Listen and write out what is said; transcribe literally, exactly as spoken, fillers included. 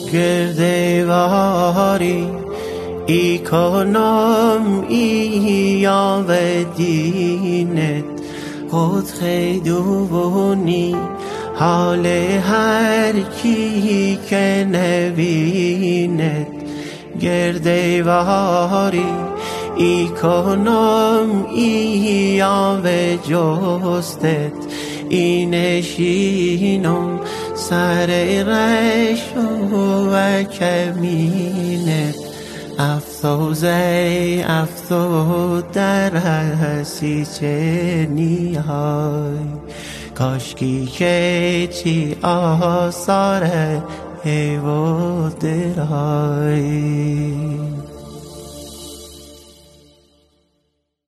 گردهواری ای کنم ای آودینت خود خیدونی حال هر کی که نبیند گردهواری ای کنم ای آب جستت ای نشینم سر رش و کمینت افسوس ای افسوس در هستی چه نیای کاشکی که چی آثار ای و درای